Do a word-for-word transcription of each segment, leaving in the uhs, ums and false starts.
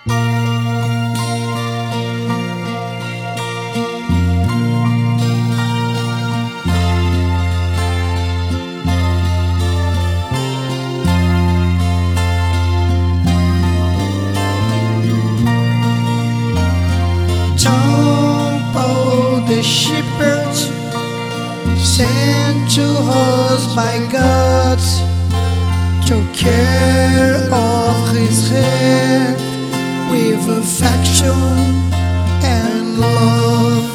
The shepherds sent to us by God took care of his head with affection and love.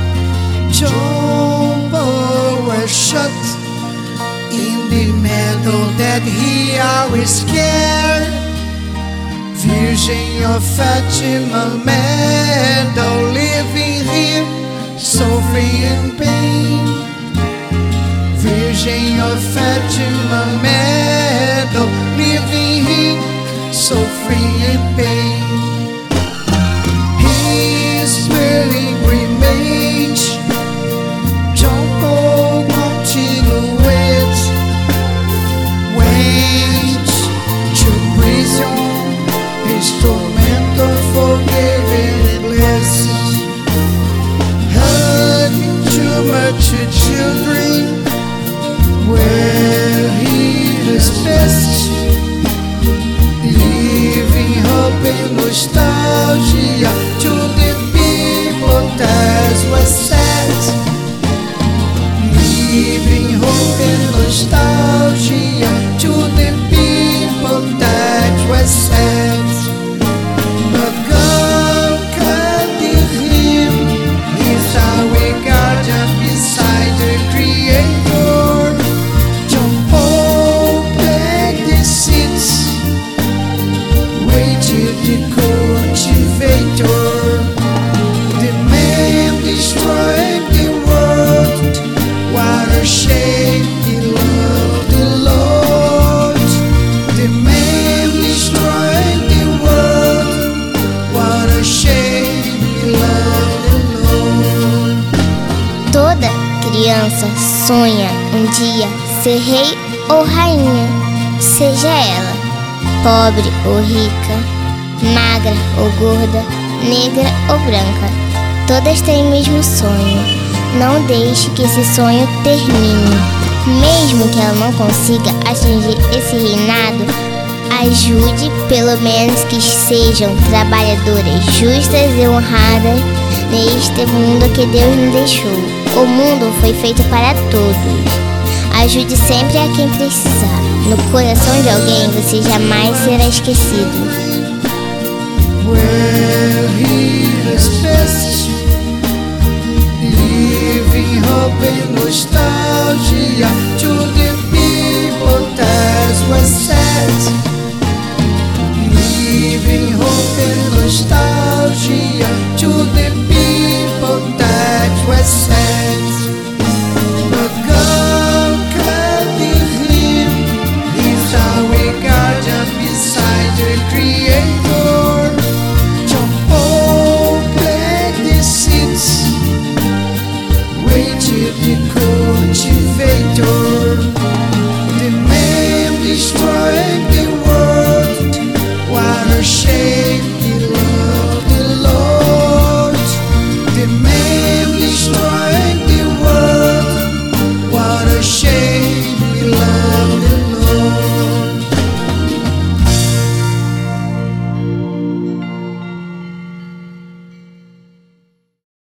John Paul was shut in the meadow that he always cared. Virgin of Fatima meadow, living here suffering and pain. Virgin of Fatima meadow, living here suffering and pain. His dwelling remains. John Paul continued, went to prison, his tormentor forgiven and blessed. To children where he is best, leaving hope and nostalgia to the people that was sad. Leaving hope and nostalgia to the people that was sad. But God guided him, he's our guardian beside the Creator. John Paul begged the seeds, waited the cultivator. The man destroyed the world, what a shame he loved the Lord. The man destroyed the world, what a shame he loved the Lord. Toda criança sonha um dia ser rei ou rainha, seja ela pobre ou rica, magra ou gorda, negra ou branca. Todas têm o mesmo sonho. Não deixe que esse sonho termine. Mesmo que ela não consiga atingir esse reinado, ajude pelo menos que sejam trabalhadoras justas e honradas neste mundo que Deus nos deixou. O mundo foi feito para todos. Ajude sempre a quem precisar. No coração de alguém você jamais será esquecido. Where he is best, leaving hope and nostalgia to the people that was sad.